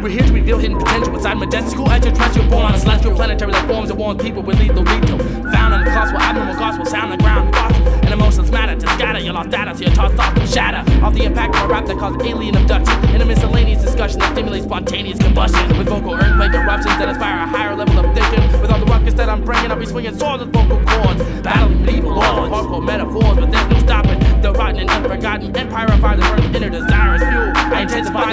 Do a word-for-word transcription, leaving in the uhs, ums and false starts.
We're here to reveal hidden potential inside majestic school extraterrestrial, born on a celestial planetary that forms and warns people with lethal retail. Found in the cosmos, abnormal gospel, sound the ground, fossil, and emotions matter to scatter your lost data, so you're tossed off to shatter off the impact of a rap that causes alien abduction in a miscellaneous discussion that stimulates spontaneous combustion with vocal earthquake eruptions that inspire a higher level of thinking. With all the ruckus that I'm bringing, I'll be swinging swords with vocal cords, battling medieval lords, hardcore metaphors, but there's no stopping the rotten and unforgotten empire of fire that burns inner desirous fuel. I intensify